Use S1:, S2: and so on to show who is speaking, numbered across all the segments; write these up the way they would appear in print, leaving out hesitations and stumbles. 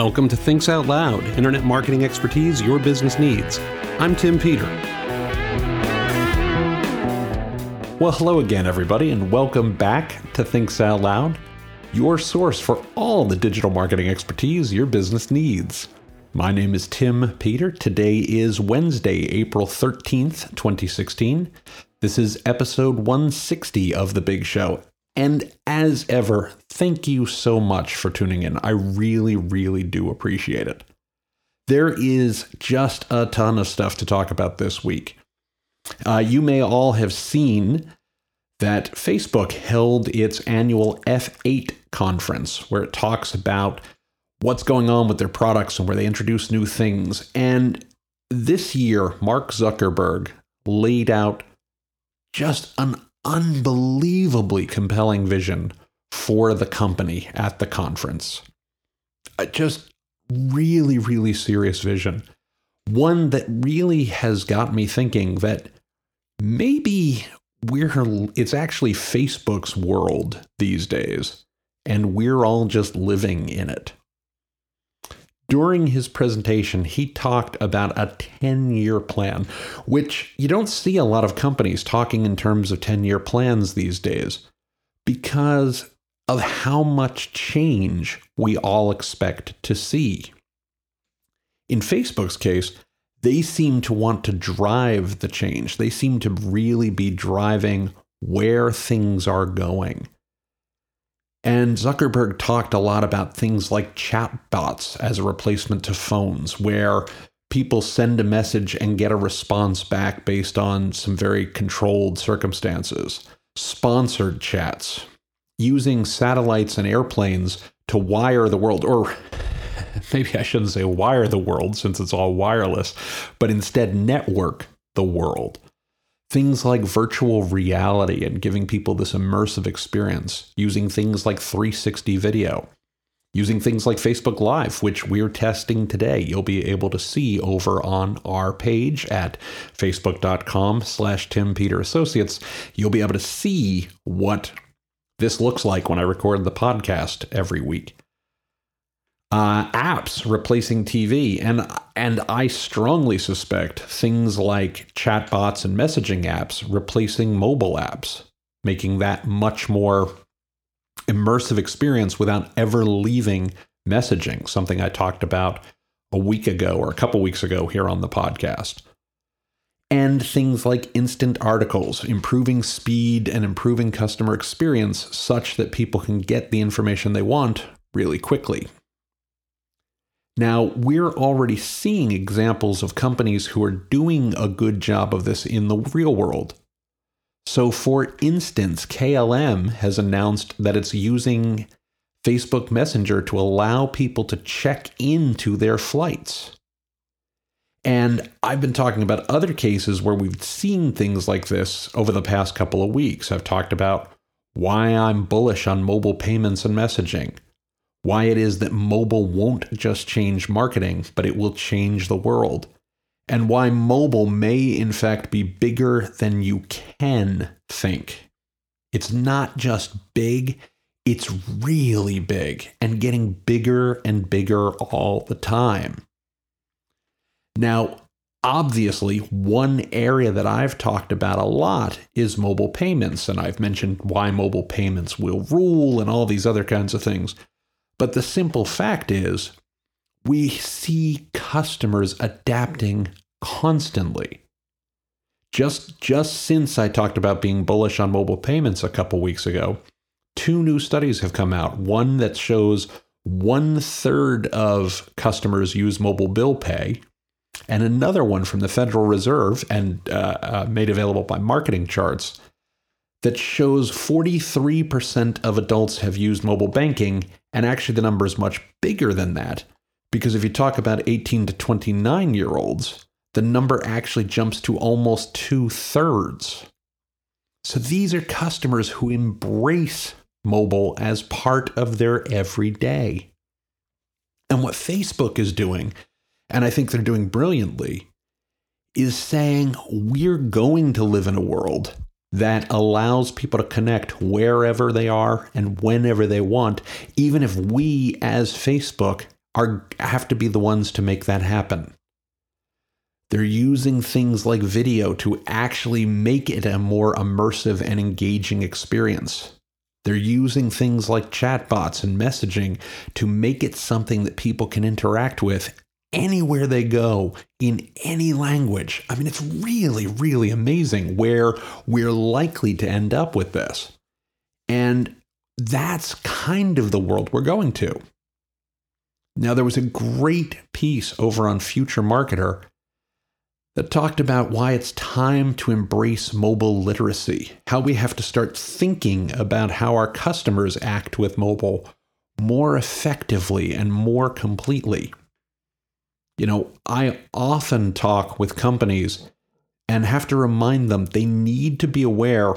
S1: Welcome to Thinks Out Loud, internet marketing expertise your business needs. I'm Tim Peter. Well, hello again, everybody, and welcome back to Thinks Out Loud, your source for all the digital marketing expertise your business needs. My name is Tim Peter. Today is Wednesday, April 13th, 2016. This is episode 160 of The Big Show. And as ever, thank you so much for tuning in. I really, really do appreciate it. There is just a ton of stuff to talk about this week. You may all have seen that Facebook held its annual F8 conference, where it talks about what's going on with their products and where they introduce new things. And this year, Mark Zuckerberg laid out just an unbelievably compelling vision for the company at the conference. Just really, really serious vision. One that really has got me thinking that maybe it's actually Facebook's world these days, and we're all just living in it. During his presentation, he talked about a 10-year plan, which you don't see a lot of companies talking in terms of 10-year plans these days because of how much change we all expect to see. In Facebook's case, they seem to want to drive the change. They seem to really be driving where things are going. And Zuckerberg talked a lot about things like chatbots as a replacement to phones, where people send a message and get a response back based on some very controlled circumstances. Sponsored chats, using satellites and airplanes to wire the world, or maybe I shouldn't say wire the world since it's all wireless, but instead network the world. Things like virtual reality and giving people this immersive experience, using things like 360 video, using things like Facebook Live, which we're testing today. You'll be able to see over on our page at facebook.com/Tim Peter Associates. You'll be able to see what this looks like when I record the podcast every week. Apps replacing TV, and I strongly suspect things like chatbots and messaging apps replacing mobile apps, making that much more immersive experience without ever leaving messaging, something I talked about a week ago or a couple weeks ago here on the podcast. And things like instant articles, improving speed and improving customer experience such that people can get the information they want really quickly. Now, we're already seeing examples of companies who are doing a good job of this in the real world. So, for instance, KLM has announced that it's using Facebook Messenger to allow people to check into their flights. And I've been talking about other cases where we've seen things like this over the past couple of weeks. I've talked about why I'm bullish on mobile payments and messaging. Why it is that mobile won't just change marketing, but it will change the world. And why mobile may, in fact, be bigger than you can think. It's not just big, it's really big and getting bigger and bigger all the time. Now, obviously, one area that I've talked about a lot is mobile payments, and I've mentioned why mobile payments will rule and all these other kinds of things. But the simple fact is, we see customers adapting constantly. Just since I talked about being bullish on mobile payments a couple weeks ago, 2 new studies have come out. One that shows 1/3 of customers use mobile bill pay, and another one from the Federal Reserve and made available by Marketing Charts that shows 43% of adults have used mobile banking, and actually the number is much bigger than that, because if you talk about 18 to 29-year-olds, the number actually jumps to almost 2/3. So these are customers who embrace mobile as part of their everyday. And what Facebook is doing, and I think they're doing brilliantly, is saying we're going to live in a world that allows people to connect wherever they are and whenever they want, even if we as Facebook have to be the ones to make that happen. They're using things like video to actually make it a more immersive and engaging experience. They're using things like chatbots and messaging to make it something that people can interact with anywhere they go in any language. I mean, it's really, really amazing where we're likely to end up with this. And that's kind of the world we're going to. Now, there was a great piece over on Future Marketer that talked about why it's time to embrace mobile literacy, how we have to start thinking about how our customers act with mobile more effectively and more completely. You know, I often talk with companies and have to remind them they need to be aware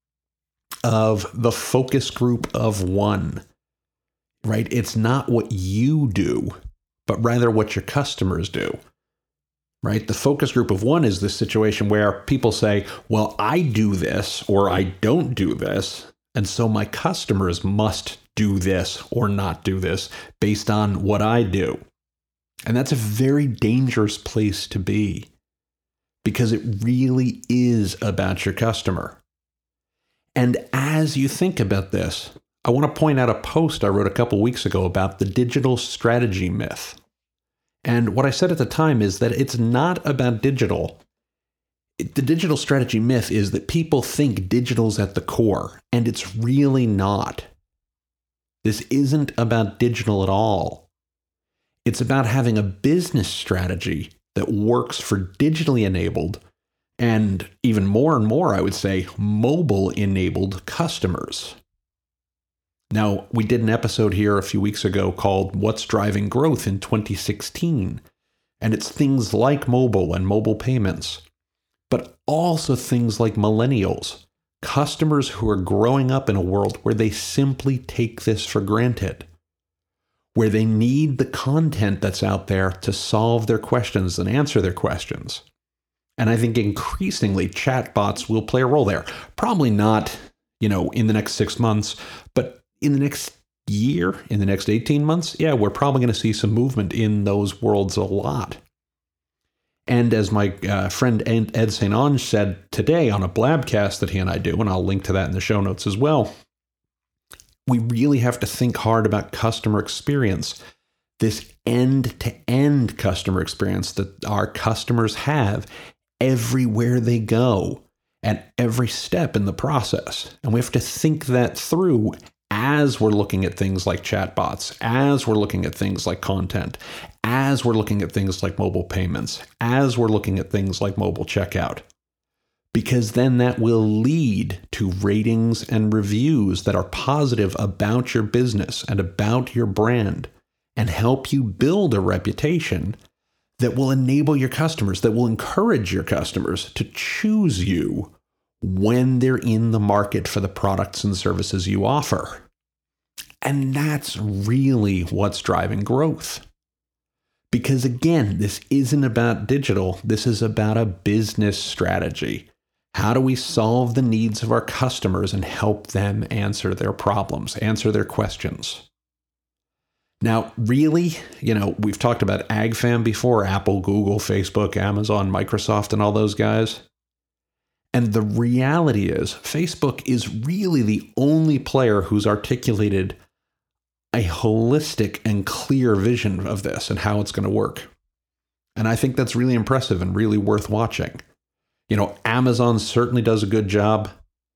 S1: of the focus group of one, right? It's not what you do, but rather what your customers do, right? The focus group of one is this situation where people say, well, I do this or I don't do this, and so my customers must do this or not do this based on what I do. And that's a very dangerous place to be because it really is about your customer. And as you think about this, I want to point out a post I wrote a couple weeks ago about the digital strategy myth. And what I said at the time is that it's not about digital. The digital strategy myth is that people think digital's at the core, and it's really not. This isn't about digital at all. It's about having a business strategy that works for digitally enabled and even more and more, I would say, mobile enabled customers. Now, we did an episode here a few weeks ago called What's Driving Growth in 2016, and it's things like mobile and mobile payments, but also things like millennials, customers who are growing up in a world where they simply take this for granted, where they need the content that's out there to solve their questions and answer their questions. And I think increasingly chatbots will play a role there. Probably not, in the next 6 months, but in the next year, in the next 18 months, we're probably going to see some movement in those worlds a lot. And as my friend Ed St. Onge said today on a Blabcast that he and I do, and I'll link to that in the show notes as well, we really have to think hard about customer experience, this end-to-end customer experience that our customers have everywhere they go at every step in the process. And we have to think that through as we're looking at things like chatbots, as we're looking at things like content, as we're looking at things like mobile payments, as we're looking at things like mobile checkout. Because then that will lead to ratings and reviews that are positive about your business and about your brand and help you build a reputation that will enable your customers, that will encourage your customers to choose you when they're in the market for the products and services you offer. And that's really what's driving growth. Because again, this isn't about digital, this is about a business strategy. How do we solve the needs of our customers and help them answer their problems, answer their questions? Now, really, we've talked about AgFam before, Apple, Google, Facebook, Amazon, Microsoft, and all those guys. And the reality is, Facebook is really the only player who's articulated a holistic and clear vision of this and how it's going to work. And I think that's really impressive and really worth watching. Amazon certainly does a good job.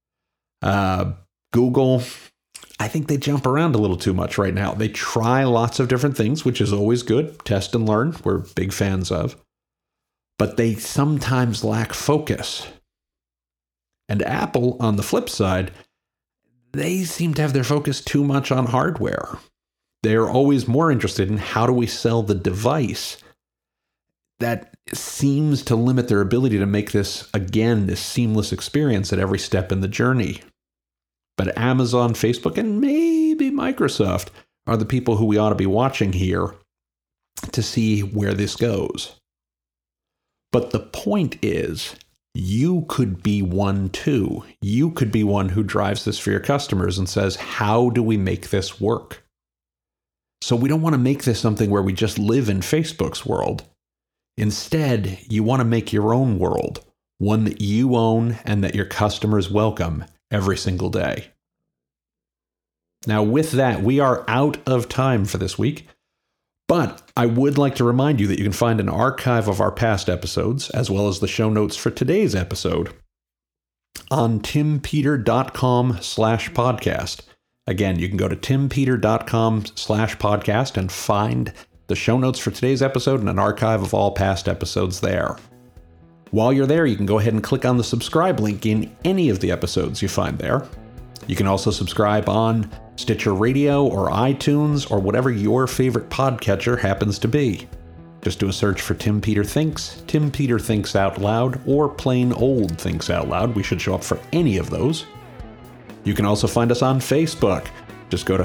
S1: Google, I think they jump around a little too much right now. They try lots of different things, which is always good. Test and learn, we're big fans of. But they sometimes lack focus. And Apple, on the flip side, they seem to have their focus too much on hardware. They're always more interested in how do we sell the device. That seems to limit their ability to make this seamless experience at every step in the journey. But Amazon, Facebook, and maybe Microsoft are the people who we ought to be watching here to see where this goes. But the point is, you could be one too. You could be one who drives this for your customers and says, how do we make this work? So we don't want to make this something where we just live in Facebook's world. Instead, you want to make your own world, one that you own and that your customers welcome every single day. Now, with that, we are out of time for this week, but I would like to remind you that you can find an archive of our past episodes, as well as the show notes for today's episode, on timpeter.com/podcast. Again, you can go to timpeter.com/podcast and find the show notes for today's episode and an archive of all past episodes there. While you're there, you can go ahead and click on the subscribe link in any of the episodes you find there. You can also subscribe on Stitcher Radio or iTunes or whatever your favorite podcatcher happens to be. Just do a search for Tim Peter Thinks, Tim Peter Thinks Out Loud, or plain old Thinks Out Loud. We should show up for any of those. You can also find us on Facebook. Just go to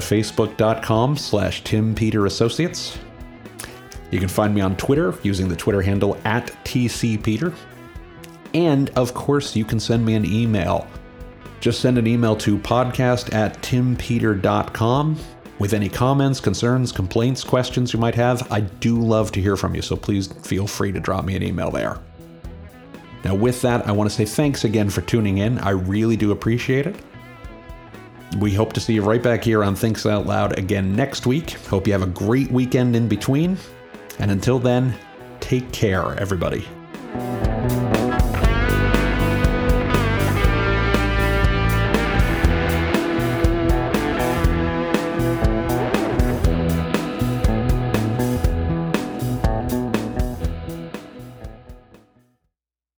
S1: facebook.com/TimPeterAssociates. You can find me on Twitter using the Twitter handle @TCPeter. And, of course, you can send me an email. Just send an email to podcast@timpeter.com with any comments, concerns, complaints, questions you might have. I do love to hear from you, so please feel free to drop me an email there. Now, with that, I want to say thanks again for tuning in. I really do appreciate it. We hope to see you right back here on Thinks Out Loud again next week. Hope you have a great weekend in between. And until then, take care, everybody.